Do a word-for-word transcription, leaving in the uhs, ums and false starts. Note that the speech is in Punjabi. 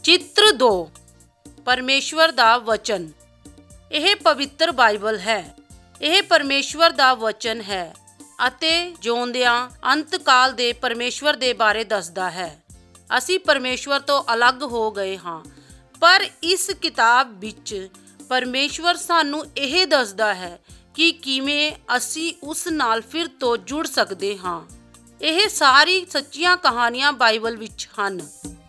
ਚਿੱਤਰ ਦੋ ਪਰਮੇਸ਼ਵਰ ਦਾ ਵਚਨ। ਇਹ ਪਵਿੱਤਰ ਬਾਈਬਲ ਹੈ। ਇਹ ਪਰਮੇਸ਼ਵਰ ਦਾ ਵਚਨ ਹੈ ਅਤੇ ਜਿਉਂਦਿਆਂ ਅੰਤ ਕਾਲ ਦੇ ਪਰਮੇਸ਼ਵਰ ਦੇ ਬਾਰੇ ਦੱਸਦਾ ਹੈ। ਅਸੀਂ ਪਰਮੇਸ਼ਵਰ ਤੋਂ ਅਲੱਗ ਹੋ ਗਏ ਹਾਂ, ਪਰ ਇਸ ਕਿਤਾਬ ਵਿੱਚ ਪਰਮੇਸ਼ਵਰ ਸਾਨੂੰ ਇਹ ਦੱਸਦਾ ਹੈ ਕਿ ਕਿਵੇਂ ਅਸੀਂ ਉਸ ਨਾਲ ਫਿਰ ਤੋਂ ਜੁੜ ਸਕਦੇ ਹਾਂ। ਇਹ ਸਾਰੀ ਸੱਚੀਆਂ ਕਹਾਣੀਆਂ ਬਾਈਬਲ ਵਿੱਚ ਹਨ।